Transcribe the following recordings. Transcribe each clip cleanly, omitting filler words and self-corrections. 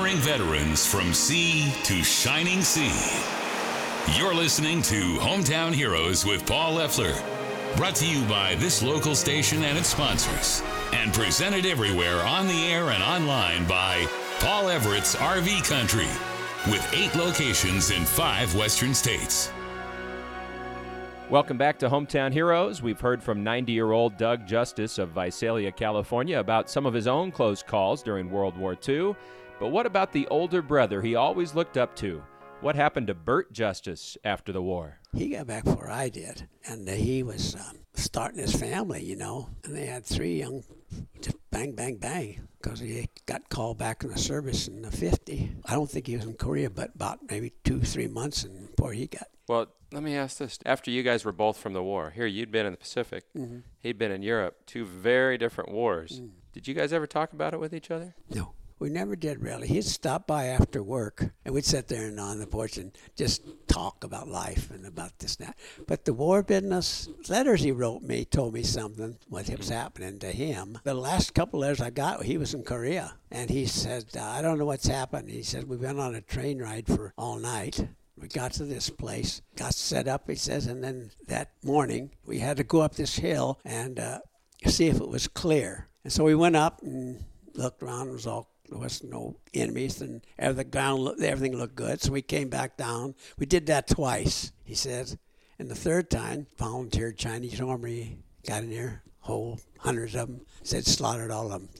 Honoring veterans from sea to shining sea. You're listening to Hometown Heroes with Paul Leffler. Brought to you by this local station and its sponsors. And presented everywhere on the air and online by Paul Everett's RV Country, with 8 locations in 5 western states. Welcome back to Hometown Heroes. We've heard from 90-year-old Doug Justice of Visalia, California, about some of his own close calls during World War II. But what about the older brother he always looked up to? What happened to Bert Justice after the war? He got back before I did, and he was starting his family, you know, and they had 3 young, just bang, bang, bang, because he got called back in the service in the 50. I don't think he was in Korea, but about maybe 2-3 months before he got. Well, let me ask this. After you guys were both from the war, here you'd been in the Pacific, he'd been in Europe, 2 very different wars. Did you guys ever talk about it with each other? No. We never did, really. He'd stop by after work, and we'd sit there and on the porch and just talk about life and about this and that. But the war business, letters he wrote me told me something, what was happening to him. The last couple letters I got, he was in Korea, and he said, I don't know what's happened. He said, we've been on a train ride for all night. We got to this place, got set up, he says, and then that morning we had to go up this hill and see if it was clear. And so we went up and looked around. There was no enemies, and everything looked good. So we came back down. We did that twice, he says. And the third time, volunteered Chinese Army, got in there, whole hundreds of them, said slaughtered all of them,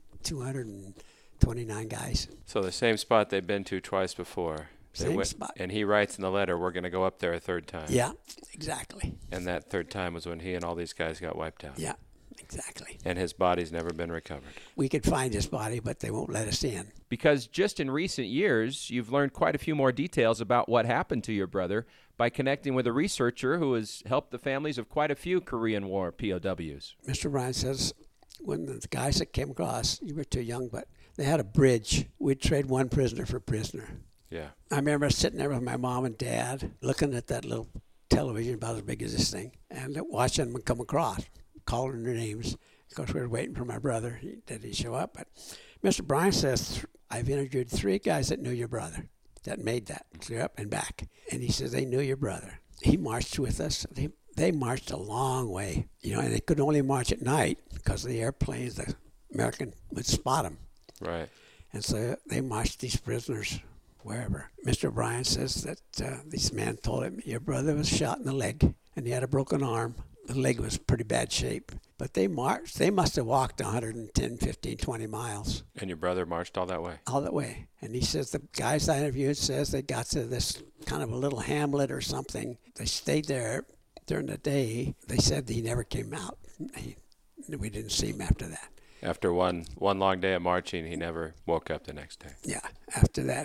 229 guys. So the same spot they'd been to twice before. Same spot. And he writes in the letter, we're going to go up there a third time. Yeah, exactly. And that third time was when he and all these guys got wiped out. Yeah. Exactly. And his body's never been recovered. We could find his body, but they won't let us in. Because just in recent years, you've learned quite a few more details about what happened to your brother by connecting with a researcher who has helped the families of quite a few Korean War POWs. Mr. Bryan says, when the guys that came across, you were too young, but they had a bridge. We'd trade one prisoner for prisoner. Yeah. I remember sitting there with my mom and dad, looking at that little television about as big as this thing, and watching them come across, calling their names. Of course, we were waiting for my brother. Did he show up? But Mr. Bryan says, I've interviewed 3 guys that knew your brother, that made that clear up and back. And he says, they knew your brother. He marched with us. They marched a long way, you know, and they could only march at night because the airplanes, the American would spot them. Right. And so they marched these prisoners wherever. Mr. Bryan says that this man told him, your brother was shot in the leg and he had a broken arm. The leg was pretty bad shape. But they marched. They must have walked 110, 15, 20 miles. And your brother marched all that way? All that way. And he says the guys I interviewed says they got to this kind of a little hamlet or something. They stayed there during the day. They said he never came out. We didn't see him after that. After one long day of marching, he never woke up the next day. Yeah. After that,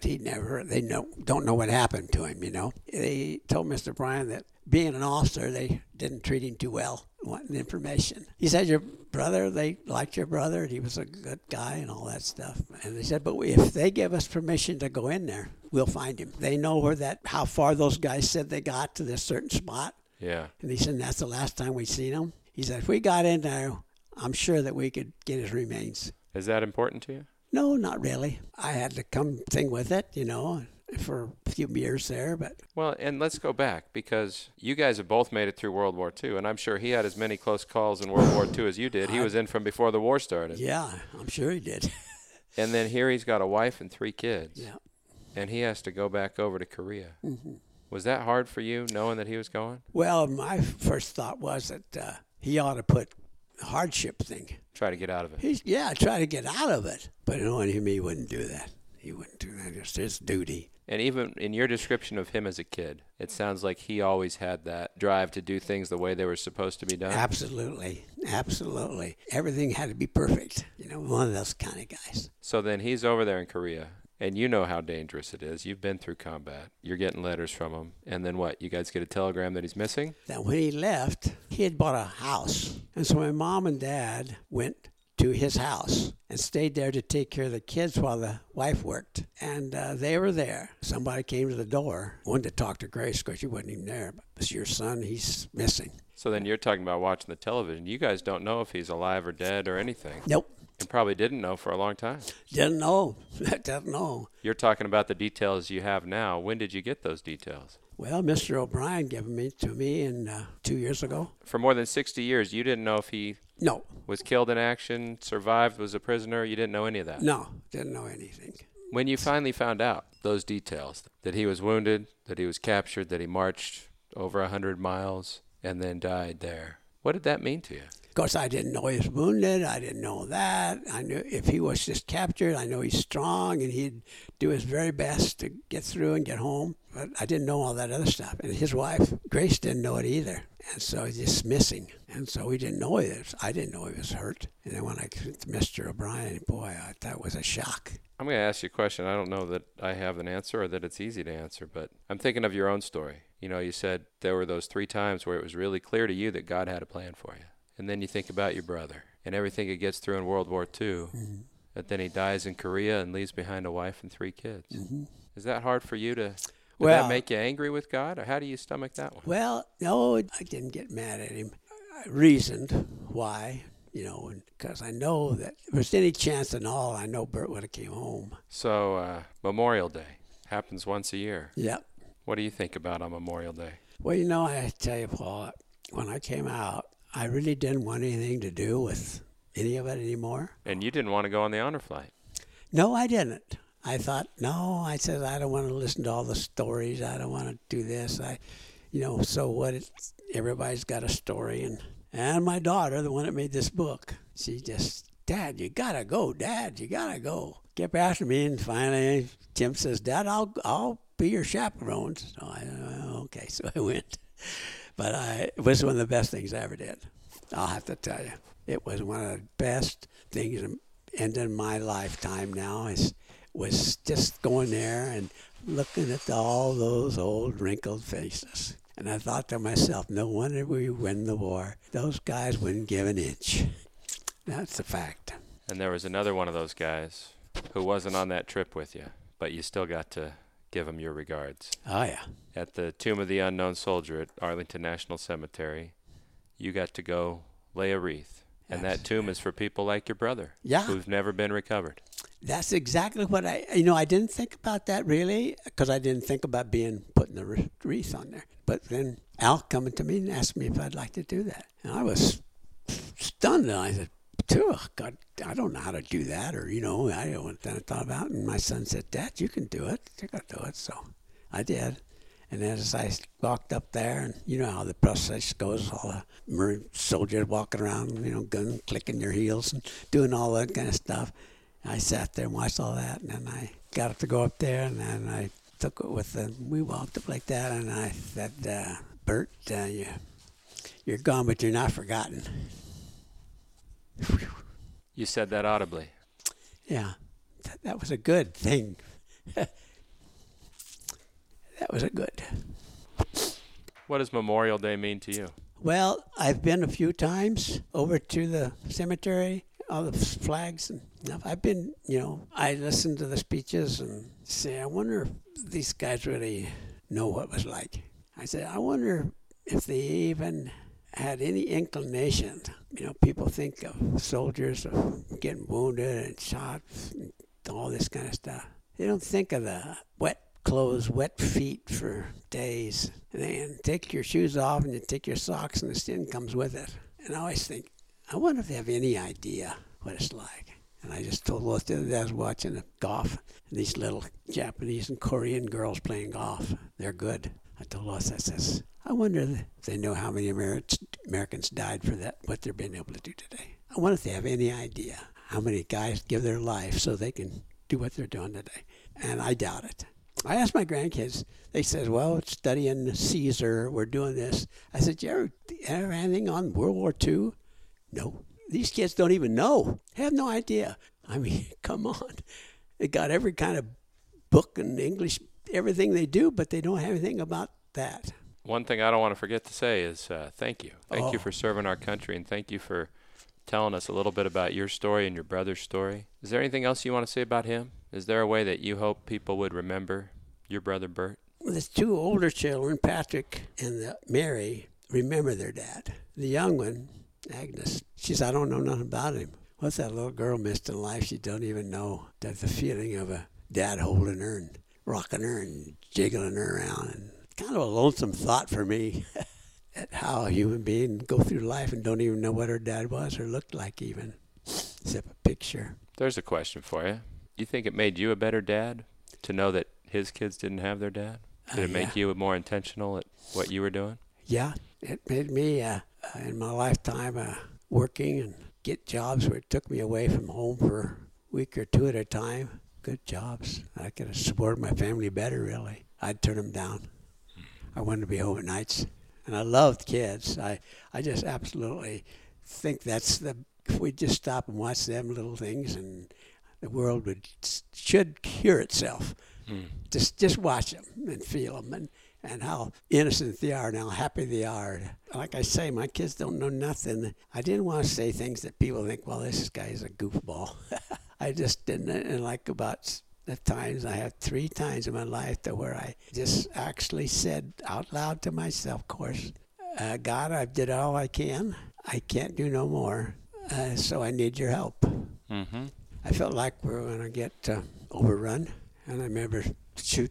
don't know what happened to him, you know. They told Mr. Bryan that being an officer, they didn't treat him too well, wanting information. He said, they liked your brother, and he was a good guy and all that stuff. And they said, but if they give us permission to go in there, we'll find him. They know how far those guys said they got to this certain spot. Yeah. And he said, that's the last time we seen him. He said, if we got in there, I'm sure that we could get his remains. Is that important to you? No, not really. I had to come thing with it, you know, for a few years there. But well, and let's go back, because you guys have both made it through World War II, and I'm sure he had as many close calls in World War II as you did. He was in from before the war started. Yeah, I'm sure he did. And then here he's got a wife and 3 kids. Yeah. And he has to go back over to Korea. Mm-hmm. Was that hard for you, knowing that he was going? Well, my first thought was that he ought to put hardship thing. Try to get out of it. Try to get out of it. But knowing him, he wouldn't do that. He wouldn't do that. It's his duty. And even in your description of him as a kid, it sounds like he always had that drive to do things the way they were supposed to be done. Absolutely. Absolutely. Everything had to be perfect. You know, one of those kind of guys. So then he's over there in Korea, and you know how dangerous it is. You've been through combat. You're getting letters from him. And then what? You guys get a telegram that he's missing? That when he left, he had bought a house. And so my mom and dad went to his house and stayed there to take care of the kids while the wife worked. And they were there. Somebody came to the door, wanted to talk to Grace because she wasn't even there. But it's your son, he's missing. So then you're talking about watching the television. You guys don't know if he's alive or dead or anything. Nope. And probably didn't know for a long time. Didn't know. Didn't know. You're talking about the details you have now. When did you get those details? Well, Mr. O'Brien gave them to me 2 years ago. For more than 60 years, you didn't know if he No. was killed in action, survived, was a prisoner? You didn't know any of that? No, didn't know anything. When you finally found out those details, that he was wounded, that he was captured, that he marched over 100 miles and then died there, what did that mean to you? Of course, I didn't know he was wounded. I didn't know that. I knew if he was just captured, I know he's strong and he'd do his very best to get through and get home. But I didn't know all that other stuff. And his wife, Grace, didn't know it either. And so he's just missing. And so we didn't know I didn't know he was hurt. And then when I got to Mr. O'Brien, boy, that was a shock. I'm going to ask you a question. I don't know that I have an answer or that it's easy to answer, but I'm thinking of your own story. You know, you said there were those 3 times where it was really clear to you that God had a plan for you. And then you think about your brother and everything he gets through in World War II, that then he dies in Korea and leaves behind a wife and 3 kids. Is that hard for you to, did that make you angry with God, or how do you stomach that one? Well, no, I didn't get mad at him. I reasoned why, because I know that if there's any chance at all, I know Bert would have came home. So Memorial Day happens once a year. Yep. What do you think about on Memorial Day? Well, I tell you, Paul, when I came out, I really didn't want anything to do with any of it anymore. And you didn't want to go on the honor flight? No, I didn't. I thought, I said, I don't want to listen to all the stories. I don't want to do this. So what? Everybody's got a story. And my daughter, the one that made this book, she just, Dad, you got to go. Dad, you got to go. Kept asking me, and finally Tim says, Dad, I'll be your chaperone. So okay, so I went. But it was one of the best things I ever did. I'll have to tell you. It was one of the best things in my lifetime now. Was just going there and looking at all those old wrinkled faces. And I thought to myself, no wonder we win the war. Those guys wouldn't give an inch. That's a fact. And there was another one of those guys who wasn't on that trip with you, but you still got to give him your regards. Oh, yeah. At the Tomb of the Unknown Soldier at Arlington National Cemetery, you got to go lay a wreath. And that tomb is for people like your brother, who've never been recovered. That's exactly what I didn't think about that really, because I didn't think about putting the wreath on there. But then Al coming to me and asked me if I'd like to do that. And I was stunned. And I said, God, I don't know how to do that, or, I don't know what I thought about. And my son said, Dad, you can do it. You can do it. So I did. And then as I walked up there, and you know how the process goes, all the Marine soldiers walking around, gun clicking their heels and doing all that kind of stuff. I sat there and watched all that, and then I got up to go up there, and then I took it we walked up like that, and I said, Bert, you're gone, but you're not forgotten. You said that audibly. Yeah, that was a good thing. That was a good. What does Memorial Day mean to you? Well, I've been a few times over to the cemetery, all the flags and stuff. I've been, I listen to the speeches and say, I wonder if these guys really know what it was like. I said, I wonder if they even had any inclination. People think of soldiers of getting wounded and shot and all this kind of stuff. They don't think of the wet clothes, wet feet for days. And then take your shoes off and you take your socks and the skin comes with it. And I always think, I wonder if they have any idea what it's like. And I just told Lois the other day I was watching golf, and these little Japanese and Korean girls playing golf. They're good. I told Lois, I says, I wonder if they know how many Americans died for that, what they're being able to do today. I wonder if they have any idea how many guys give their life so they can do what they're doing today. And I doubt it. I asked my grandkids, they said, well, studying Caesar, we're doing this. I said, you ever anything on World War II? No. These kids don't even know. They have no idea. I mean, come on. They got every kind of book in English, everything they do, but they don't have anything about that. One thing I don't want to forget to say is thank you. Thank you for serving our country, and thank you for telling us a little bit about your story and your brother's story. Is there anything else you want to say about him? Is there a way that you hope people would remember your brother Bert? Well, the 2 older children, Patrick and Mary, remember their dad. The young one, Agnes, she says, I don't know nothing about him. What's that little girl missed in life? She don't even know that the feeling of a dad holding her and rocking her and jiggling her around. And it's kind of a lonesome thought for me at how a human being go through life and don't even know what her dad was or looked like even, except a picture. There's a question for you. You think it made you a better dad to know that his kids didn't have their dad? Did it make you more intentional at what you were doing? Yeah, it made me, in my lifetime, working and get jobs where it took me away from home for a week or two at a time. Good jobs. I could have supported my family better, really. I'd turn them down. I wanted to be home at nights. And I loved kids. I just absolutely think if we just stop and watch them little things, and the world should cure itself. Just watch them and feel them and how innocent they are and how happy they are. Like I say, my kids don't know nothing. I didn't want to say things that people think, well, this guy is a goofball. I just didn't. And like about the times, I have 3 times in my life to where I just actually said out loud to myself, of course, God, I did all I can. I can't do no more. So I need your help. Mm-hmm. I felt like we were going to get overrun. And I remember shoot.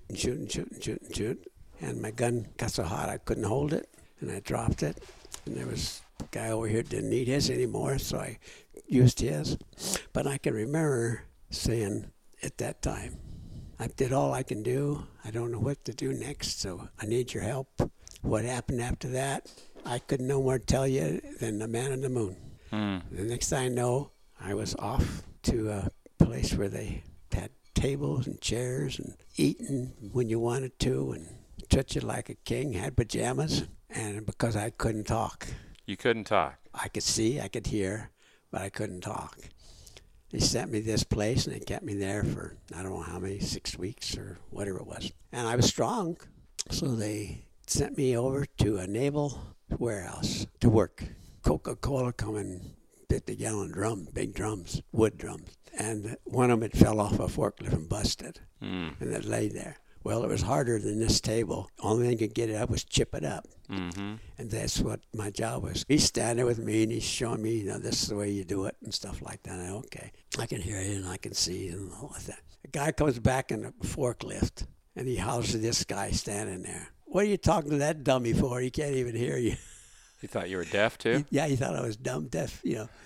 And my gun got so hot I couldn't hold it. And I dropped it. And there was a guy over here didn't need his anymore, so I used his. But I can remember saying at that time, I did all I can do. I don't know what to do next, so I need your help. What happened after that, I could no more tell you than the man on the moon. The next thing I know, I was off to a place where they had tables and chairs and eating when you wanted to and treat you like a king, had pajamas. And because I couldn't talk. You couldn't talk? I could see, I could hear, but I couldn't talk. They sent me this place and they kept me there for I don't know how many, 6 weeks or whatever it was. And I was strong, so they sent me over to a naval warehouse to work. Coca-Cola come in 50-gallon drum, big drums, wood drums. And one of them had fell off a forklift and busted. And it lay there. Well, it was harder than this table. Only thing could get it up was chip it up. Mm-hmm. And that's what my job was. He's standing with me and he's showing me, this is the way you do it and stuff like that. And okay, I can hear you and I can see you and all like that. A guy comes back in a forklift and he hollers at this guy standing there. What are you talking to that dummy for? He can't even hear you. He thought you were deaf, too? He thought I was dumb, deaf,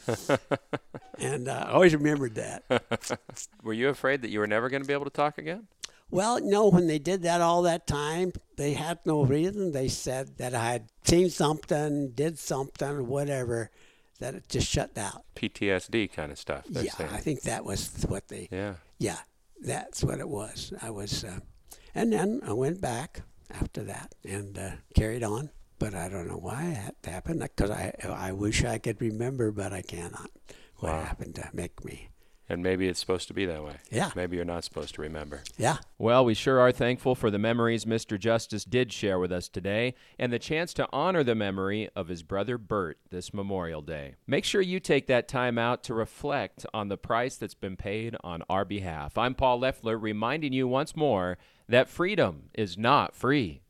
And I always remembered that. Were you afraid that you were never going to be able to talk again? Well, no, when they did that all that time, they had no reason. They said that I had seen something, did something, whatever, that it just shut out. PTSD kind of stuff. Yeah, saying. I think that was what they... Yeah, that's what it was. I was... and then I went back after that and carried on. But I don't know why that happened, because I wish I could remember, but I cannot. What happened to make me... And maybe it's supposed to be that way. Yeah. Maybe you're not supposed to remember. Yeah. Well, we sure are thankful for the memories Mr. Justice did share with us today and the chance to honor the memory of his brother Bert this Memorial Day. Make sure you take that time out to reflect on the price that's been paid on our behalf. I'm Paul Leffler, reminding you once more that freedom is not free.